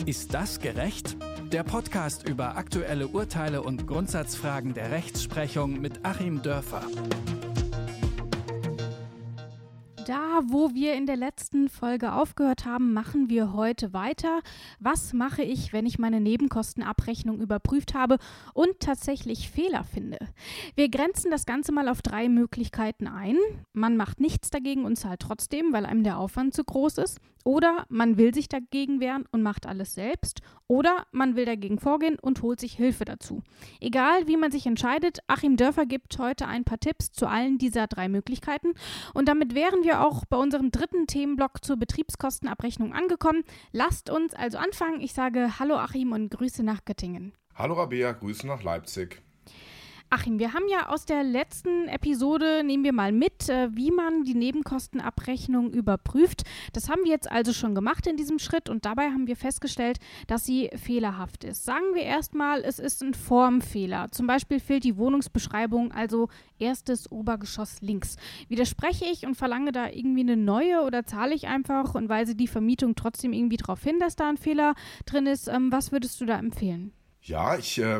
Ist das gerecht? Der Podcast über aktuelle Urteile und Grundsatzfragen der Rechtsprechung mit Achim Dörfer. Da, wo wir in der letzten Folge aufgehört haben, machen wir heute weiter. Was mache ich, wenn ich meine Nebenkostenabrechnung überprüft habe und tatsächlich Fehler finde? Wir grenzen das Ganze mal auf 3 Möglichkeiten ein. Man macht nichts dagegen und zahlt trotzdem, weil einem der Aufwand zu groß ist. Oder man will sich dagegen wehren und macht alles selbst. Oder man will dagegen vorgehen und holt sich Hilfe dazu. Egal, wie man sich entscheidet, Achim Dörfer gibt heute ein paar Tipps zu allen dieser 3 Möglichkeiten. Und damit wären wir auch bei unserem 3. Themenblock zur Betriebskostenabrechnung angekommen. Lasst uns also anfangen. Ich sage Hallo Achim und Grüße nach Göttingen. Hallo Rabea, Grüße nach Leipzig. Achim, wir haben ja aus der letzten Episode, nehmen wir mal mit, wie man die Nebenkostenabrechnung überprüft. Das haben wir jetzt also schon gemacht in diesem Schritt und dabei haben wir festgestellt, dass sie fehlerhaft ist. Sagen wir erstmal, es ist ein Formfehler. Zum Beispiel fehlt die Wohnungsbeschreibung, also erstes Obergeschoss links. Widerspreche ich und verlange da irgendwie eine neue oder zahle ich einfach und weise die Vermietung trotzdem irgendwie darauf hin, dass da ein Fehler drin ist? Was würdest du da empfehlen? Ja,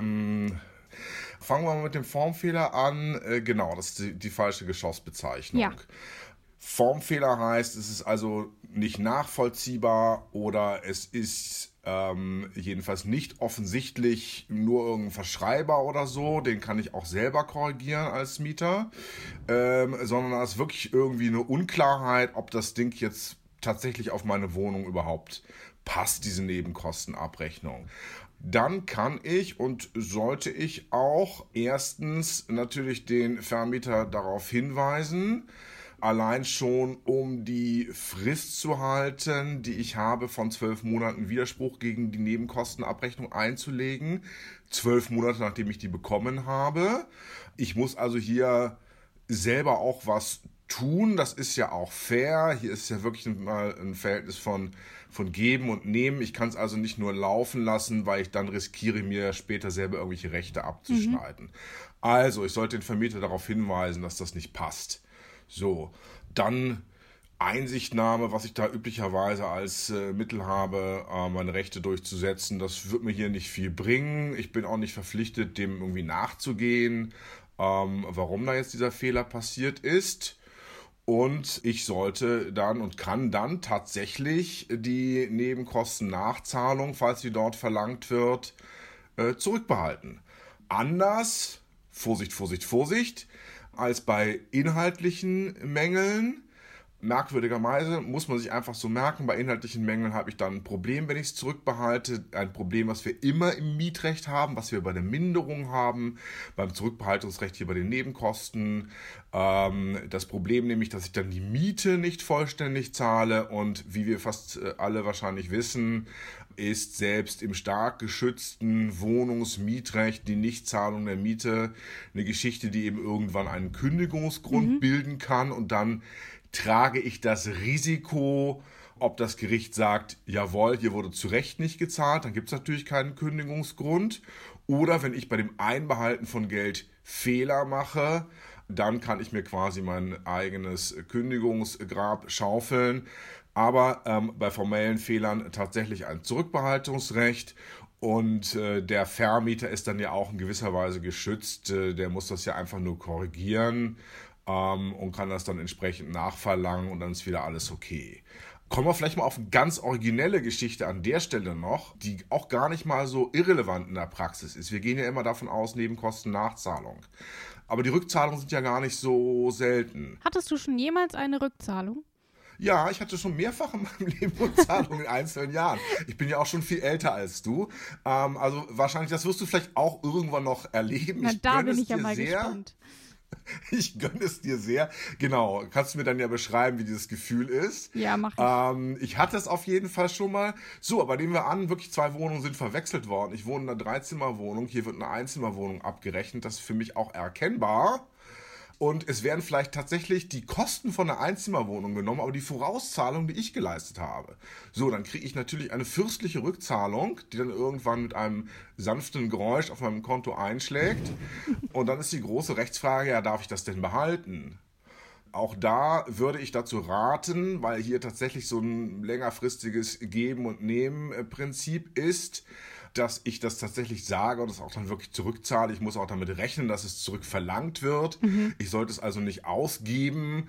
fangen wir mal mit dem Formfehler an. Genau, das ist die falsche Geschossbezeichnung. Ja. Formfehler heißt, es ist also nicht nachvollziehbar oder es ist jedenfalls nicht offensichtlich nur irgendein Verschreiber oder so. Den kann ich auch selber korrigieren als Mieter. Sondern da ist wirklich irgendwie eine Unklarheit, ob das Ding jetzt tatsächlich auf meine Wohnung überhaupt passt, diese Nebenkostenabrechnung. Dann kann ich und sollte ich auch erstens natürlich den Vermieter darauf hinweisen, allein schon um die Frist zu halten, die ich habe, von 12 Monaten Widerspruch gegen die Nebenkostenabrechnung einzulegen. 12 Monate, nachdem ich die bekommen habe. Ich muss also hier selber auch was tun, das ist ja auch fair. Hier ist ja wirklich mal ein Verhältnis von Geben und Nehmen. Ich kann es also nicht nur laufen lassen, weil ich dann riskiere, mir später selber irgendwelche Rechte abzuschneiden. Also, ich sollte den Vermieter darauf hinweisen, dass das nicht passt. So, dann Einsichtnahme, was ich da üblicherweise als Mittel habe, meine Rechte durchzusetzen. Das wird mir hier nicht viel bringen. Ich bin auch nicht verpflichtet, dem irgendwie nachzugehen, warum da jetzt dieser Fehler passiert ist. Und ich sollte dann und kann dann tatsächlich die Nebenkostennachzahlung, falls sie dort verlangt wird, zurückbehalten. Anders, Vorsicht, Vorsicht, Vorsicht, als bei inhaltlichen Mängeln. Merkwürdigerweise muss man sich einfach so merken, bei inhaltlichen Mängeln habe ich dann ein Problem, wenn ich es zurückbehalte. Ein Problem, was wir immer im Mietrecht haben, was wir bei der Minderung haben, beim Zurückbehaltungsrecht hier bei den Nebenkosten. Das Problem nämlich, dass ich dann die Miete nicht vollständig zahle und wie wir fast alle wahrscheinlich wissen, ist selbst im stark geschützten Wohnungsmietrecht die Nichtzahlung der Miete eine Geschichte, die eben irgendwann einen Kündigungsgrund bilden kann und dann trage ich das Risiko, ob das Gericht sagt, jawohl, hier wurde zu Recht nicht gezahlt, dann gibt es natürlich keinen Kündigungsgrund. Oder wenn ich bei dem Einbehalten von Geld Fehler mache, dann kann ich mir quasi mein eigenes Kündigungsgrab schaufeln. Aber bei formellen Fehlern tatsächlich ein Zurückbehaltungsrecht. Und der Vermieter ist dann ja auch in gewisser Weise geschützt. Der muss das ja einfach nur korrigieren. Und kann das dann entsprechend nachverlangen und dann ist wieder alles okay. Kommen wir vielleicht mal auf eine ganz originelle Geschichte an der Stelle noch, die auch gar nicht mal so irrelevant in der Praxis ist. Wir gehen ja immer davon aus, Nebenkosten-Nachzahlung. Aber die Rückzahlungen sind ja gar nicht so selten. Hattest du schon jemals eine Rückzahlung? Ja, ich hatte schon mehrfach in meinem Leben Rückzahlungen in einzelnen Jahren. Ich bin ja auch schon viel älter als du. Also wahrscheinlich, das wirst du vielleicht auch irgendwann noch erleben. Na, da bin ich ja mal gespannt. Ich gönne es dir sehr. Genau, kannst du mir dann ja beschreiben, wie dieses Gefühl ist? Ja, mach ich. Ich hatte es auf jeden Fall schon mal. So, aber nehmen wir an, wirklich 2 Wohnungen sind verwechselt worden. Ich wohne in einer 3-Zimmer-Wohnung, hier wird eine Einzimmerwohnung abgerechnet. Das ist für mich auch erkennbar. Und es werden vielleicht tatsächlich die Kosten von einer Einzimmerwohnung genommen, aber die Vorauszahlung, die ich geleistet habe. So, dann kriege ich natürlich eine fürstliche Rückzahlung, die dann irgendwann mit einem sanften Geräusch auf meinem Konto einschlägt. Und dann ist die große Rechtsfrage, ja, darf ich das denn behalten? Auch da würde ich dazu raten, weil hier tatsächlich so ein längerfristiges Geben- und Nehmen-Prinzip ist, dass ich das tatsächlich sage und es auch dann wirklich zurückzahle. Ich muss auch damit rechnen, dass es zurückverlangt wird. Ich sollte es also nicht ausgeben.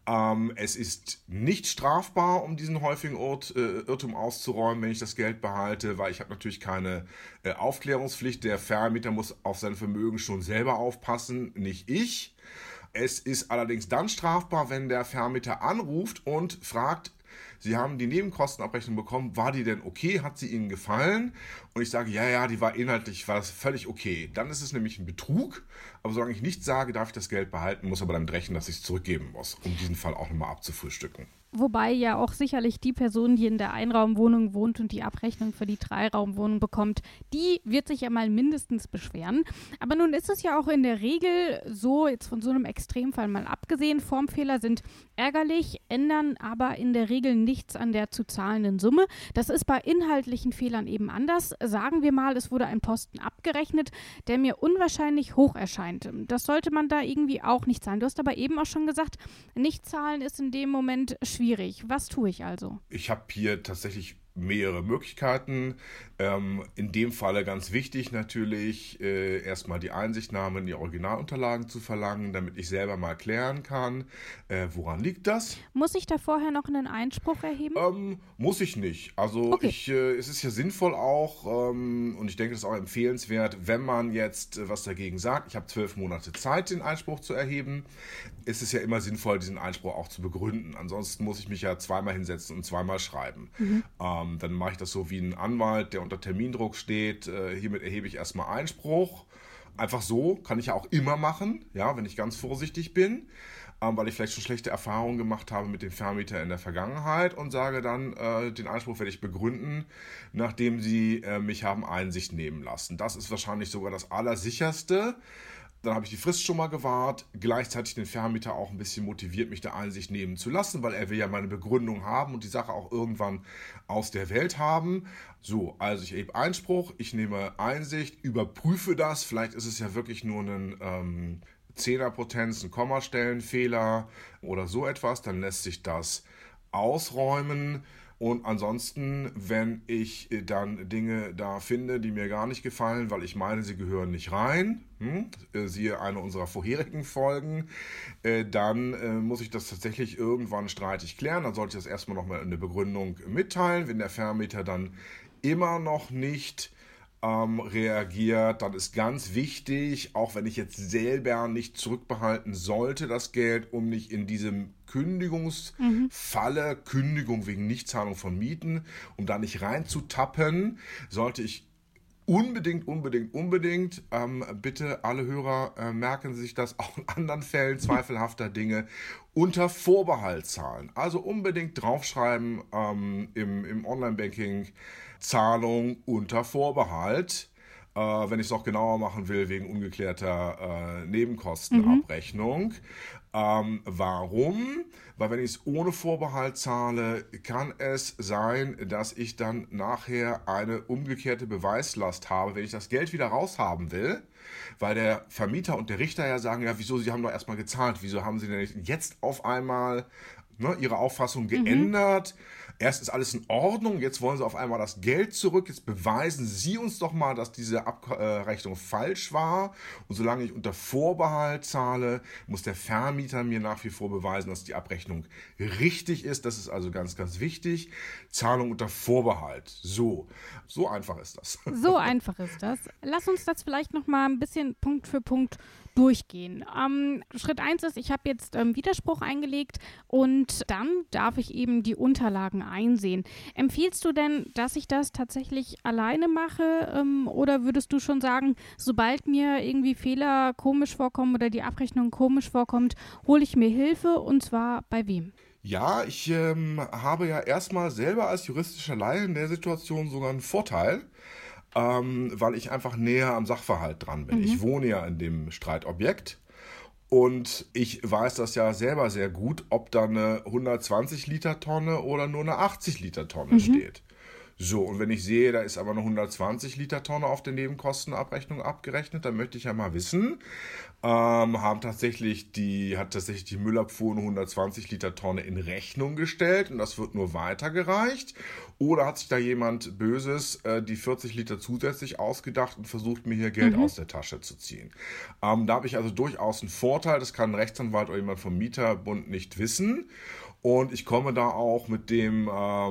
Es ist nicht strafbar, um diesen häufigen Irrtum auszuräumen, wenn ich das Geld behalte, weil ich habe natürlich keine Aufklärungspflicht. Der Vermieter muss auf sein Vermögen schon selber aufpassen, nicht ich. Es ist allerdings dann strafbar, wenn der Vermieter anruft und fragt, Sie haben die Nebenkostenabrechnung bekommen, war die denn okay? Hat sie Ihnen gefallen? Und ich sage, ja, die war das völlig okay. Dann ist es nämlich ein Betrug. Aber solange ich nichts sage, darf ich das Geld behalten, muss aber damit rechnen, dass ich es zurückgeben muss, um diesen Fall auch nochmal abzufrühstücken. Wobei ja auch sicherlich die Person, die in der Einraumwohnung wohnt und die Abrechnung für die Dreiraumwohnung bekommt, die wird sich ja mal mindestens beschweren. Aber nun ist es ja auch in der Regel so, jetzt von so einem Extremfall mal abgesehen, Formfehler sind ärgerlich, ändern aber in der Regel nichts an der zu zahlenden Summe. Das ist bei inhaltlichen Fehlern eben anders. Sagen wir mal, es wurde ein Posten abgerechnet, der mir unwahrscheinlich hoch erscheint. Das sollte man da irgendwie auch nicht zahlen. Du hast aber eben auch schon gesagt, nicht zahlen ist in dem Moment schwierig. Was tue ich also? Ich habe hier tatsächlich mehrere Möglichkeiten. In dem Falle ganz wichtig natürlich, erstmal die Einsichtnahme in die Originalunterlagen zu verlangen, damit ich selber mal klären kann, woran liegt das? Muss ich da vorher noch einen Einspruch erheben? Muss ich nicht. Also okay. Es ist ja sinnvoll auch, und ich denke, das ist auch empfehlenswert, wenn man jetzt was dagegen sagt, ich habe 12 Monate Zeit, den Einspruch zu erheben, ist es ja immer sinnvoll, diesen Einspruch auch zu begründen. Ansonsten muss ich mich ja zweimal hinsetzen und zweimal schreiben. Dann mache ich das so wie ein Anwalt, der unter Termindruck steht. Hiermit erhebe ich erstmal Einspruch. Einfach so, kann ich ja auch immer machen, ja, wenn ich ganz vorsichtig bin, weil ich vielleicht schon schlechte Erfahrungen gemacht habe mit dem Vermieter in der Vergangenheit und sage dann, den Einspruch werde ich begründen, nachdem Sie mich haben Einsicht nehmen lassen. Das ist wahrscheinlich sogar das Allersicherste. Dann habe ich die Frist schon mal gewahrt, gleichzeitig den Vermieter auch ein bisschen motiviert, mich der Einsicht nehmen zu lassen, weil er will ja meine Begründung haben und die Sache auch irgendwann aus der Welt haben. So, also ich erhebe Einspruch, ich nehme Einsicht, überprüfe das, vielleicht ist es ja wirklich nur ein Zehnerpotenz, ein Kommastellenfehler oder so etwas, dann lässt sich das ausräumen. Und ansonsten, wenn ich dann Dinge da finde, die mir gar nicht gefallen, weil ich meine, sie gehören nicht rein, siehe eine unserer vorherigen Folgen, dann muss ich das tatsächlich irgendwann streitig klären. Dann sollte ich das erstmal nochmal in der Begründung mitteilen. Wenn der Vermieter dann immer noch nicht reagiert, dann ist ganz wichtig, auch wenn ich jetzt selber nicht zurückbehalten sollte, das Geld, um nicht in diesem Kündigungsfalle, Kündigung wegen Nichtzahlung von Mieten, um da nicht reinzutappen, sollte ich unbedingt, bitte alle Hörer, merken Sie sich das auch in anderen Fällen zweifelhafter Dinge, unter Vorbehalt zahlen. Also unbedingt draufschreiben im Online-Banking, Zahlung unter Vorbehalt. Wenn ich es noch genauer machen will, wegen ungeklärter Nebenkostenabrechnung. Warum? Weil wenn ich es ohne Vorbehalt zahle, kann es sein, dass ich dann nachher eine umgekehrte Beweislast habe, wenn ich das Geld wieder raushaben will, weil der Vermieter und der Richter ja sagen, ja wieso, Sie haben doch erstmal gezahlt, wieso haben Sie denn nicht jetzt auf einmal Ihre Auffassung geändert? Erst ist alles in Ordnung, jetzt wollen Sie auf einmal das Geld zurück, jetzt beweisen Sie uns doch mal, dass diese Abrechnung falsch war. Und solange ich unter Vorbehalt zahle, muss der Vermieter mir nach wie vor beweisen, dass die Abrechnung richtig ist. Das ist also ganz, ganz wichtig. Zahlung unter Vorbehalt. So einfach ist das. So einfach ist das. Lass uns das vielleicht noch mal ein bisschen Punkt für Punkt durchgehen. Schritt 1 ist, ich habe jetzt Widerspruch eingelegt und dann darf ich eben die Unterlagen einsehen. Empfiehlst du denn, dass ich das tatsächlich alleine mache oder würdest du schon sagen, sobald mir irgendwie Fehler komisch vorkommen oder die Abrechnung komisch vorkommt, hole ich mir Hilfe und zwar bei wem? Ja, ich habe ja erstmal selber als juristischer Laie in der Situation sogar einen Vorteil, weil ich einfach näher am Sachverhalt dran bin. Ich wohne ja in dem Streitobjekt und ich weiß das ja selber sehr gut, ob da eine 120-Liter-Tonne oder nur eine 80-Liter-Tonne steht. So, und wenn ich sehe, da ist aber eine 120 Liter Tonne auf der Nebenkostenabrechnung abgerechnet, dann möchte ich ja mal wissen, hat tatsächlich die Müllabfuhr eine 120 Liter Tonne in Rechnung gestellt und das wird nur weitergereicht? Oder hat sich da jemand Böses die 40 Liter zusätzlich ausgedacht und versucht, mir hier Geld aus der Tasche zu ziehen? Da habe ich also durchaus einen Vorteil, das kann ein Rechtsanwalt oder jemand vom Mieterbund nicht wissen. Und ich komme da auch mit dem,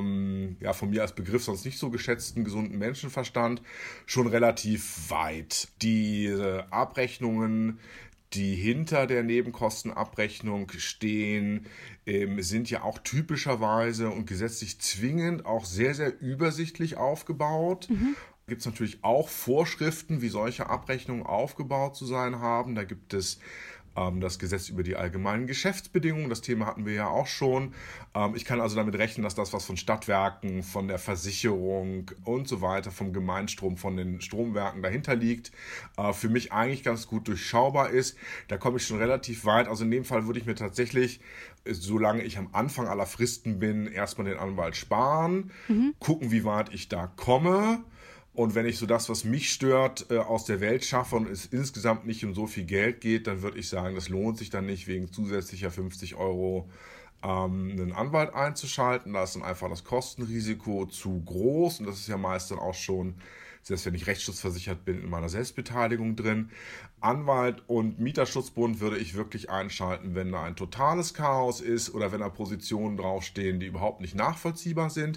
von mir als Begriff sonst nicht so geschätzten, gesunden Menschenverstand schon relativ weit. Diese Abrechnungen, die hinter der Nebenkostenabrechnung stehen, sind ja auch typischerweise und gesetzlich zwingend auch sehr, sehr übersichtlich aufgebaut. Gibt es natürlich auch Vorschriften, wie solche Abrechnungen aufgebaut zu sein haben. Da gibt es das Gesetz über die allgemeinen Geschäftsbedingungen, das Thema hatten wir ja auch schon. Ich kann also damit rechnen, dass das, was von Stadtwerken, von der Versicherung und so weiter, vom Gemeinstrom, von den Stromwerken dahinter liegt, für mich eigentlich ganz gut durchschaubar ist. Da komme ich schon relativ weit. Also in dem Fall würde ich mir tatsächlich, solange ich am Anfang aller Fristen bin, erstmal den Anwalt sparen, gucken, wie weit ich da komme. Und wenn ich so das, was mich stört, aus der Welt schaffe und es insgesamt nicht um so viel Geld geht, dann würde ich sagen, das lohnt sich dann nicht, wegen zusätzlicher 50 Euro einen Anwalt einzuschalten. Da ist dann einfach das Kostenrisiko zu groß und das ist ja meist dann auch schon, selbst wenn ich rechtsschutzversichert bin, in meiner Selbstbeteiligung drin. Anwalt und Mieterschutzbund würde ich wirklich einschalten, wenn da ein totales Chaos ist oder wenn da Positionen draufstehen, die überhaupt nicht nachvollziehbar sind.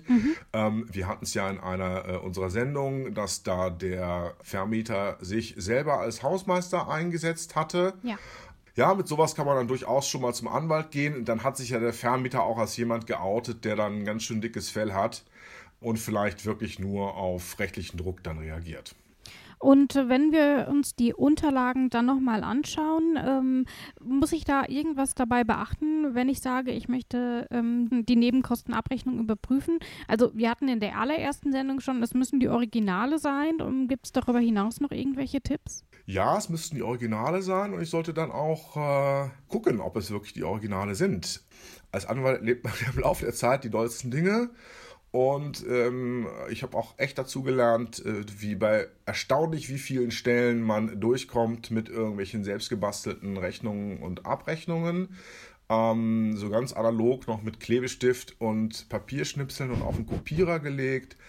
Wir hatten es ja in einer unserer Sendungen, dass da der Vermieter sich selber als Hausmeister eingesetzt hatte. Ja, mit sowas kann man dann durchaus schon mal zum Anwalt gehen. Und dann hat sich ja der Vermieter auch als jemand geoutet, der dann ein ganz schön dickes Fell hat und vielleicht wirklich nur auf rechtlichen Druck dann reagiert. Und wenn wir uns die Unterlagen dann nochmal anschauen, muss ich da irgendwas dabei beachten, wenn ich sage, ich möchte die Nebenkostenabrechnung überprüfen? Also wir hatten in der allerersten Sendung schon, es müssen die Originale sein. Gibt es darüber hinaus noch irgendwelche Tipps? Ja, es müssten die Originale sein und ich sollte dann auch gucken, ob es wirklich die Originale sind. Als Anwalt lebt man im Laufe der Zeit die dollsten Dinge. Und ich habe auch echt dazu gelernt, wie bei erstaunlich wie vielen Stellen man durchkommt mit irgendwelchen selbstgebastelten Rechnungen und Abrechnungen. So ganz analog noch mit Klebestift und Papierschnipseln und auf den Kopierer gelegt.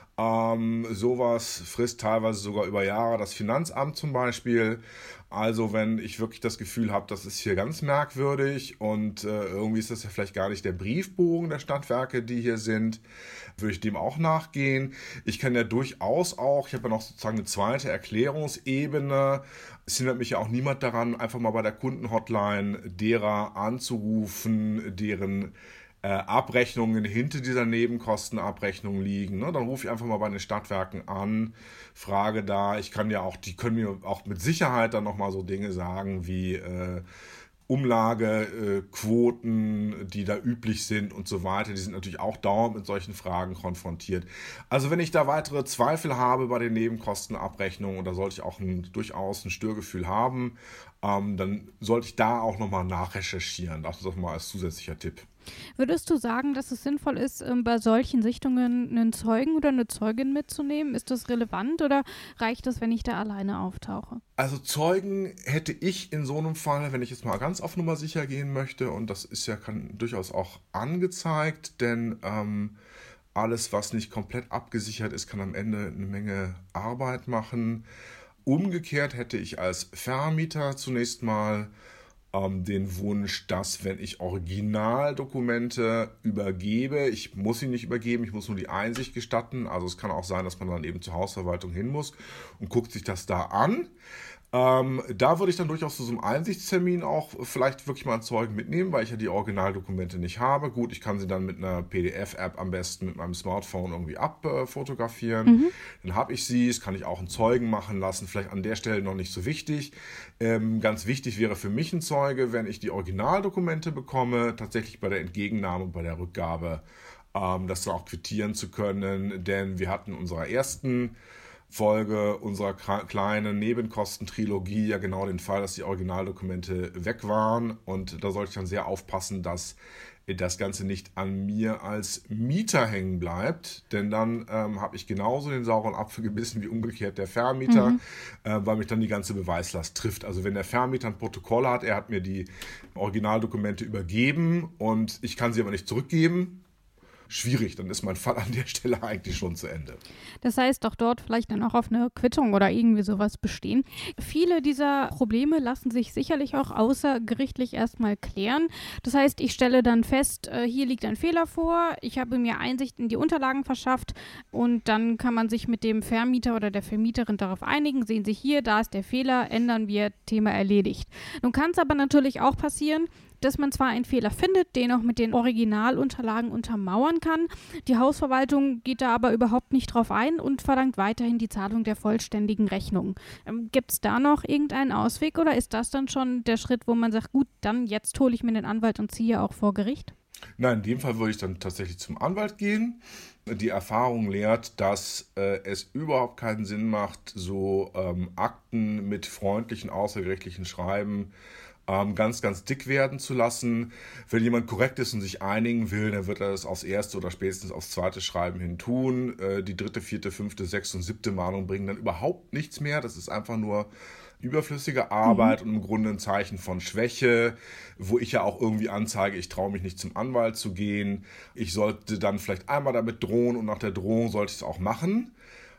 Sowas frisst teilweise sogar über Jahre das Finanzamt zum Beispiel. Also wenn ich wirklich das Gefühl habe, das ist hier ganz merkwürdig und irgendwie ist das ja vielleicht gar nicht der Briefbogen der Stadtwerke, die hier sind, würde ich dem auch nachgehen. Ich kann ja durchaus auch, ich habe ja noch sozusagen eine zweite Erklärungsebene. Es hindert mich ja auch niemand daran, einfach mal bei der Kundenhotline derer anzurufen, deren Abrechnungen hinter dieser Nebenkostenabrechnung liegen. Ne? Dann rufe ich einfach mal bei den Stadtwerken an, frage da, die können mir auch mit Sicherheit dann nochmal so Dinge sagen wie Umlagequoten, die da üblich sind und so weiter. Die sind natürlich auch dauernd mit solchen Fragen konfrontiert. Also wenn ich da weitere Zweifel habe bei den Nebenkostenabrechnungen, und da sollte ich auch durchaus ein Störgefühl haben, dann sollte ich da auch nochmal nachrecherchieren. Das ist doch mal als zusätzlicher Tipp. Würdest du sagen, dass es sinnvoll ist, bei solchen Sichtungen einen Zeugen oder eine Zeugin mitzunehmen? Ist das relevant oder reicht es, wenn ich da alleine auftauche? Also Zeugen hätte ich in so einem Fall, wenn ich jetzt mal ganz auf Nummer sicher gehen möchte, und das ist ja durchaus auch angezeigt, denn alles, was nicht komplett abgesichert ist, kann am Ende eine Menge Arbeit machen. Umgekehrt hätte ich als Vermieter zunächst mal den Wunsch, dass, wenn ich Originaldokumente übergebe, ich muss sie nicht übergeben, ich muss nur die Einsicht gestatten, also es kann auch sein, dass man dann eben zur Hausverwaltung hin muss und guckt sich das da an. Da würde ich dann durchaus zu so einem Einsichtstermin auch vielleicht wirklich mal einen Zeugen mitnehmen, weil ich ja die Originaldokumente nicht habe. Gut, ich kann sie dann mit einer PDF-App am besten mit meinem Smartphone irgendwie abfotografieren. Dann habe ich sie, das kann ich auch einen Zeugen machen lassen, vielleicht an der Stelle noch nicht so wichtig. Ganz wichtig wäre für mich ein Zeuge, wenn ich die Originaldokumente bekomme, tatsächlich bei der Entgegennahme und bei der Rückgabe, das dann auch quittieren zu können, denn wir hatten in unserer ersten Folge unserer kleinen Nebenkostentrilogie ja genau den Fall, dass die Originaldokumente weg waren und da sollte ich dann sehr aufpassen, dass das Ganze nicht an mir als Mieter hängen bleibt, denn dann habe ich genauso den sauren Apfel gebissen wie umgekehrt der Vermieter, weil mich dann die ganze Beweislast trifft. Also wenn der Vermieter ein Protokoll hat, er hat mir die Originaldokumente übergeben und ich kann sie aber nicht zurückgeben, schwierig, dann ist mein Fall an der Stelle eigentlich schon zu Ende. Das heißt, auch dort vielleicht dann auch auf eine Quittung oder irgendwie sowas bestehen. Viele dieser Probleme lassen sich sicherlich auch außergerichtlich erstmal klären. Das heißt, ich stelle dann fest, hier liegt ein Fehler vor, ich habe mir Einsicht in die Unterlagen verschafft und dann kann man sich mit dem Vermieter oder der Vermieterin darauf einigen, sehen Sie hier, da ist der Fehler, ändern wir, Thema erledigt. Nun kann es aber natürlich auch passieren, dass man zwar einen Fehler findet, den auch mit den Originalunterlagen untermauern kann. Die Hausverwaltung geht da aber überhaupt nicht drauf ein und verlangt weiterhin die Zahlung der vollständigen Rechnung. Gibt es da noch irgendeinen Ausweg oder ist das dann schon der Schritt, wo man sagt, gut, dann jetzt hole ich mir den Anwalt und ziehe auch vor Gericht? Nein, in dem Fall würde ich dann tatsächlich zum Anwalt gehen. Die Erfahrung lehrt, dass es überhaupt keinen Sinn macht, so Akten mit freundlichen außergerichtlichen Schreiben ganz, ganz dick werden zu lassen. Wenn jemand korrekt ist und sich einigen will, dann wird er das aufs erste oder spätestens aufs zweite Schreiben hin tun. Die 3., 4., 5., 6. und 7. Mahnung bringen dann überhaupt nichts mehr. Das ist einfach nur überflüssige Arbeit und im Grunde ein Zeichen von Schwäche, wo ich ja auch irgendwie anzeige, ich traue mich nicht zum Anwalt zu gehen. Ich sollte dann vielleicht einmal damit drohen und nach der Drohung sollte ich es auch machen.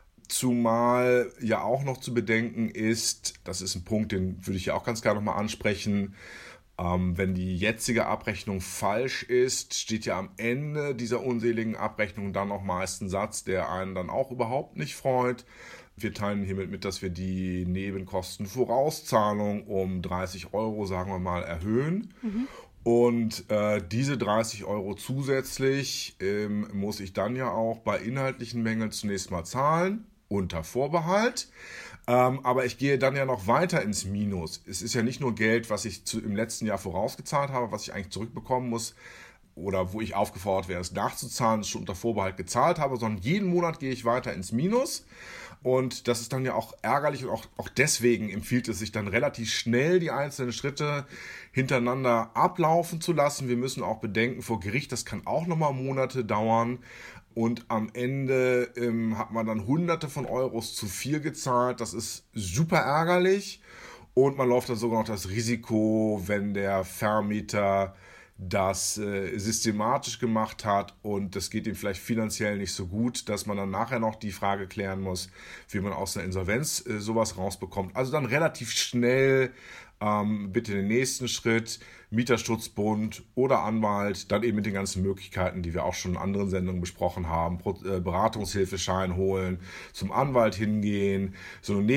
Zumal ja auch noch zu bedenken ist, das ist ein Punkt, den würde ich ja auch ganz gerne nochmal ansprechen, wenn die jetzige Abrechnung falsch ist, steht ja am Ende dieser unseligen Abrechnung dann noch meist ein Satz, der einen dann auch überhaupt nicht freut. Wir teilen hiermit mit, dass wir die Nebenkostenvorauszahlung um 30 €, sagen wir mal, erhöhen. Und diese 30 € zusätzlich muss ich dann ja auch bei inhaltlichen Mängeln zunächst mal zahlen, unter Vorbehalt. Aber ich gehe dann ja noch weiter ins Minus. Es ist ja nicht nur Geld, was ich im letzten Jahr vorausgezahlt habe, was ich eigentlich zurückbekommen muss oder wo ich aufgefordert wäre, es nachzuzahlen, es schon unter Vorbehalt gezahlt habe, sondern jeden Monat gehe ich weiter ins Minus. Und das ist dann ja auch ärgerlich und auch deswegen empfiehlt es sich dann relativ schnell, die einzelnen Schritte hintereinander ablaufen zu lassen. Wir müssen auch bedenken, vor Gericht, das kann auch nochmal Monate dauern. Und am Ende hat man dann Hunderte von Euros zu viel gezahlt. Das ist super ärgerlich. Und man läuft dann sogar noch das Risiko, wenn der Vermieter das systematisch gemacht hat und das geht ihm vielleicht finanziell nicht so gut, dass man dann nachher noch die Frage klären muss, wie man aus einer Insolvenz sowas rausbekommt. Also dann relativ schnell bitte den nächsten Schritt, Mieterschutzbund oder Anwalt, dann eben mit den ganzen Möglichkeiten, die wir auch schon in anderen Sendungen besprochen haben, Beratungshilfeschein holen, zum Anwalt hingehen, so eine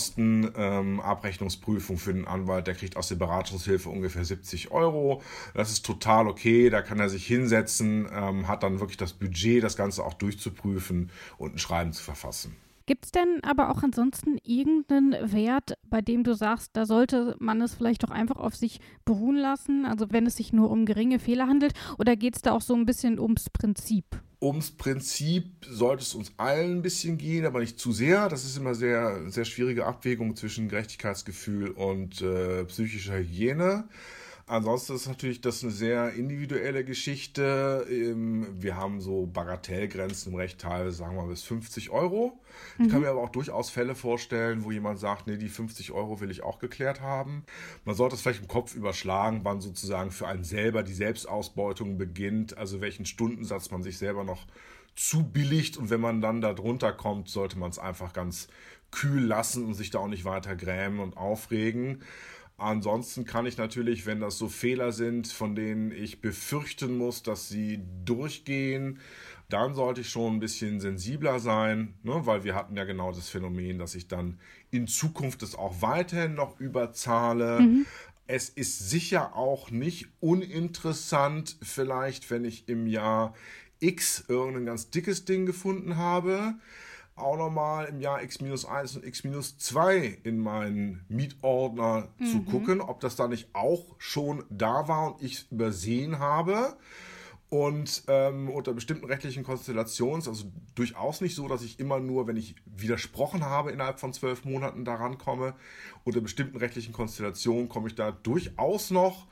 Nebenkostenabrechnungsprüfung für den Anwalt, der kriegt aus der Beratungshilfe ungefähr 70 €. Das ist total okay, da kann er sich hinsetzen, hat dann wirklich das Budget, das Ganze auch durchzuprüfen und ein Schreiben zu verfassen. Gibt es denn aber auch ansonsten irgendeinen Wert, bei dem du sagst, da sollte man es vielleicht doch einfach auf sich beruhen lassen, also wenn es sich nur um geringe Fehler handelt, oder geht es da auch so ein bisschen ums Prinzip? Ums Prinzip sollte es uns allen ein bisschen gehen, aber nicht zu sehr. Das ist immer sehr, sehr schwierige Abwägung zwischen Gerechtigkeitsgefühl und psychischer Hygiene. Ansonsten ist natürlich das eine sehr individuelle Geschichte. Wir haben so Bagatellgrenzen im Recht teilweise, sagen wir mal, bis 50 €. Ich kann mir aber auch durchaus Fälle vorstellen, wo jemand sagt, nee, die 50 € will ich auch geklärt haben. Man sollte es vielleicht im Kopf überschlagen, wann sozusagen für einen selber die Selbstausbeutung beginnt, also welchen Stundensatz man sich selber noch zubilligt. Und wenn man dann da drunter kommt, sollte man es einfach ganz kühl lassen und sich da auch nicht weiter grämen und aufregen. Ansonsten kann ich natürlich, wenn das so Fehler sind, von denen ich befürchten muss, dass sie durchgehen, dann sollte ich schon ein bisschen sensibler sein, ne? Weil wir hatten ja genau das Phänomen, dass ich dann in Zukunft es auch weiterhin noch überzahle. Es ist sicher auch nicht uninteressant, vielleicht, wenn ich im Jahr X irgendein ganz dickes Ding gefunden habe, auch nochmal im Jahr X-1 und X-2 in meinen Mietordner zu gucken, ob das da nicht auch schon da war und ich es übersehen habe. Und unter bestimmten rechtlichen Konstellationen, also durchaus nicht so, dass ich immer nur, wenn ich widersprochen habe, innerhalb von 12 Monaten daran komme. Unter bestimmten rechtlichen Konstellationen komme ich da durchaus noch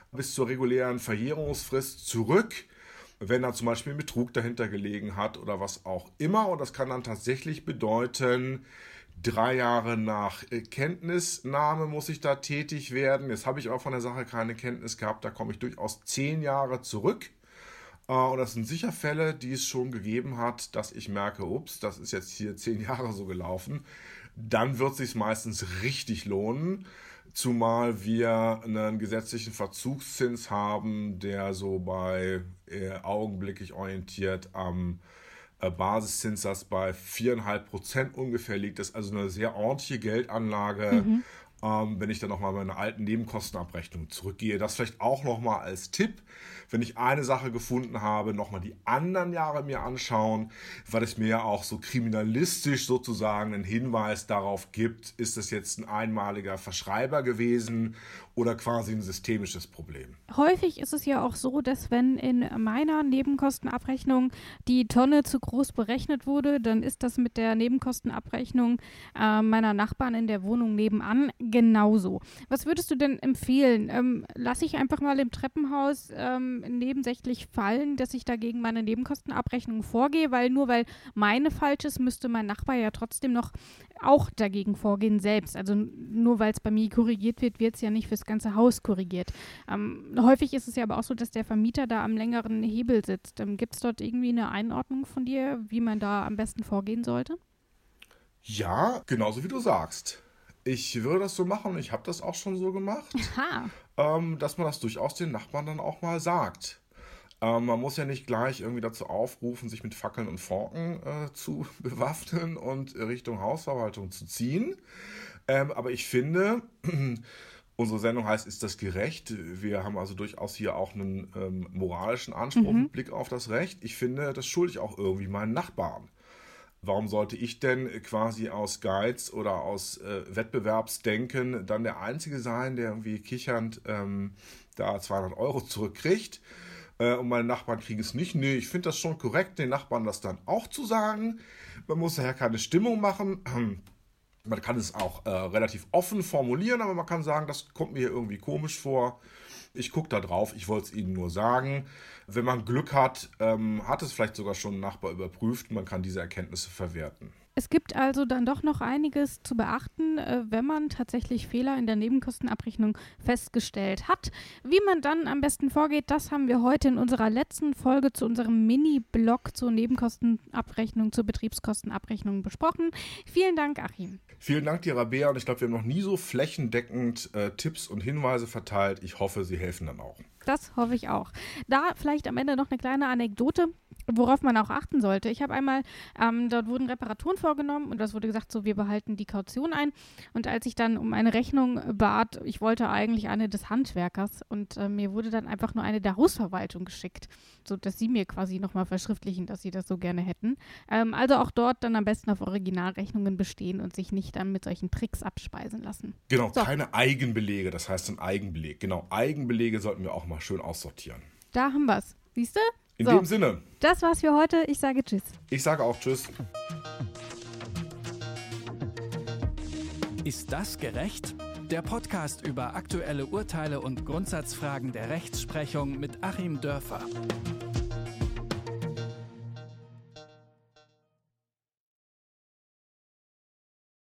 bis zur regulären Verjährungsfrist zurück, wenn da zum Beispiel ein Betrug dahinter gelegen hat oder was auch immer. Und das kann dann tatsächlich bedeuten, 3 Jahre nach Kenntnisnahme muss ich da tätig werden. Jetzt habe ich aber von der Sache keine Kenntnis gehabt, da komme ich durchaus 10 Jahre zurück. Und das sind sicher Fälle, die es schon gegeben hat, dass ich merke, ups, das ist jetzt hier 10 Jahre so gelaufen. Dann wird es sich meistens richtig lohnen, zumal wir einen gesetzlichen Verzugszins haben, der so bei augenblicklich orientiert am Basiszinssatz bei 4,5% ungefähr liegt. Das ist also eine sehr ordentliche Geldanlage, wenn ich dann nochmal meine alten Nebenkostenabrechnungen zurückgehe. Das vielleicht auch nochmal als Tipp, wenn ich eine Sache gefunden habe, nochmal die anderen Jahre mir anschauen, weil es mir ja auch so kriminalistisch sozusagen einen Hinweis darauf gibt, ist das jetzt ein einmaliger Verschreiber gewesen oder quasi ein systemisches Problem. Häufig ist es ja auch so, dass wenn in meiner Nebenkostenabrechnung die Tonne zu groß berechnet wurde, dann ist das mit der Nebenkostenabrechnung meiner Nachbarn in der Wohnung nebenan genauso. Was würdest du denn empfehlen? Lasse ich einfach mal im Treppenhaus nebensächlich fallen, dass ich dagegen meine Nebenkostenabrechnung vorgehe, weil nur weil meine falsch ist, müsste mein Nachbar ja trotzdem noch auch dagegen vorgehen selbst. Also nur weil es bei mir korrigiert wird, wird es ja nicht fürs ganze Haus korrigiert. Häufig ist es ja aber auch so, dass der Vermieter da am längeren Hebel sitzt. Gibt es dort irgendwie eine Einordnung von dir, wie man da am besten vorgehen sollte? Ja, genauso wie du sagst. Ich würde das so machen, ich habe das auch schon so gemacht, dass man das durchaus den Nachbarn dann auch mal sagt. Man muss ja nicht gleich irgendwie dazu aufrufen, sich mit Fackeln und Forken zu bewaffnen und Richtung Hausverwaltung zu ziehen. Aber ich finde, unsere Sendung heißt, ist das gerecht? Wir haben also durchaus hier auch einen moralischen Anspruch mit Blick auf das Recht. Ich finde, das schulde ich auch irgendwie meinen Nachbarn. Warum sollte ich denn quasi aus Geiz oder aus Wettbewerbsdenken dann der Einzige sein, der irgendwie kichernd da 200 € zurückkriegt und meine Nachbarn kriegen es nicht? Nee, ich finde das schon korrekt, den Nachbarn das dann auch zu sagen. Man muss daher keine Stimmung machen. Man kann es auch relativ offen formulieren, aber man kann sagen, das kommt mir hier irgendwie komisch vor. Ich gucke da drauf, ich wollte es Ihnen nur sagen. Wenn man Glück hat, hat es vielleicht sogar schon ein Nachbar überprüft und man kann diese Erkenntnisse verwerten. Es gibt also dann doch noch einiges zu beachten, wenn man tatsächlich Fehler in der Nebenkostenabrechnung festgestellt hat. Wie man dann am besten vorgeht, das haben wir heute in unserer letzten Folge zu unserem Mini-Blog zur Nebenkostenabrechnung, zur Betriebskostenabrechnung besprochen. Vielen Dank, Achim. Vielen Dank dir, Rabea. Und ich glaube, wir haben noch nie so flächendeckend Tipps und Hinweise verteilt. Ich hoffe, sie helfen dann auch. Das hoffe ich auch. Da vielleicht am Ende noch eine kleine Anekdote, worauf man auch achten sollte. Ich habe einmal, dort wurden Reparaturen vorgenommen und das wurde gesagt, so wir behalten die Kaution ein. Und als ich dann um eine Rechnung bat, ich wollte eigentlich eine des Handwerkers und mir wurde dann einfach nur eine der Hausverwaltung geschickt, sodass sie mir quasi nochmal verschriftlichen, dass sie das so gerne hätten. Also auch dort dann am besten auf Originalrechnungen bestehen und sich nicht dann mit solchen Tricks abspeisen lassen. Genau, so. Keine Eigenbelege, das heißt ein Eigenbeleg. Genau, Eigenbelege sollten wir auch mal schön aussortieren. Da haben wir es. Siehst du? In dem Sinne. Das war's für heute. Ich sage Tschüss. Ich sage auch Tschüss. Ist das gerecht? Der Podcast über aktuelle Urteile und Grundsatzfragen der Rechtsprechung mit Achim Dörfer.